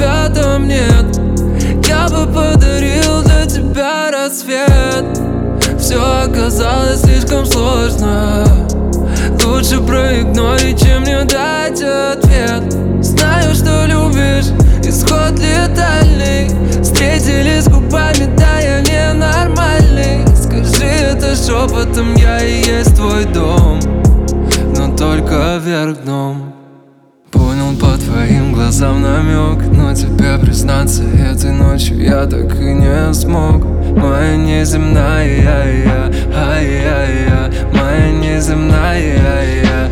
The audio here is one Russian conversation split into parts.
тебя там нет. Я бы подарил для тебя рассвет. Все оказалось слишком сложно. Лучше проигнорить, чем не дать ответ. Знаю, что любишь, исход летальный. Встретились губами, да я ненормальный. Скажи это шепотом, я и есть твой дом, но только вверх дном. Понял по твоим глазам намек, но тебе признаться этой ночью я так и не смог. Моя неземная, моя неземная,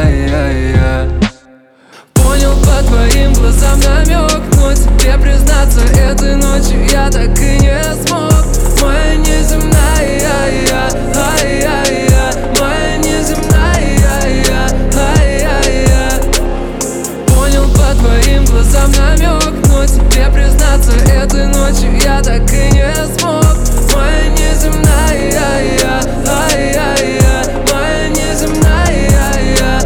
Понял по твоим глазам намек, но тебе признаться этой ночью я так и не смог. Моя неземная, моя неземная, Понял по твоим глазам намек, но тебе признаться этой ночью я так и не смог. Моя неземная, моя неземная,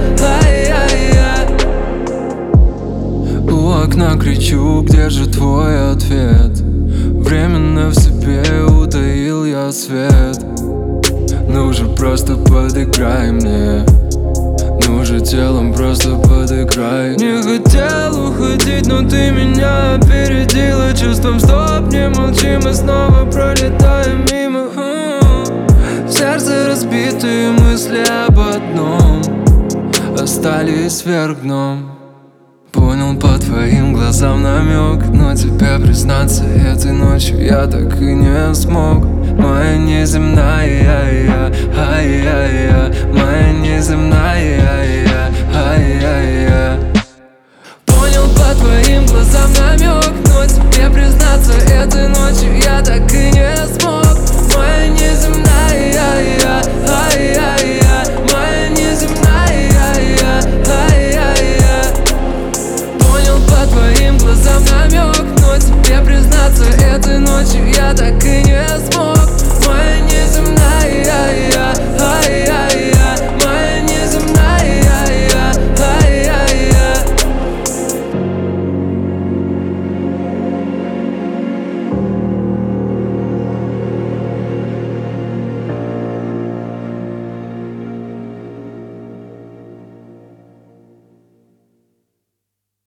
У окна кричу, где же твой ответ? Временно в себе утаил я свет. Ну же просто подыграй мне, ну же телом просто подыграй. Не хотел уходить, но ты меня опередила. Чувством стоп, не молчи, мы снова пролетаем мимо. Сердце разбитые мысли об одном остались вверх дном. Понял по твоим глазам намек, но тебе признаться этой ночью я так и не смог. Моя неземная, моя неземная.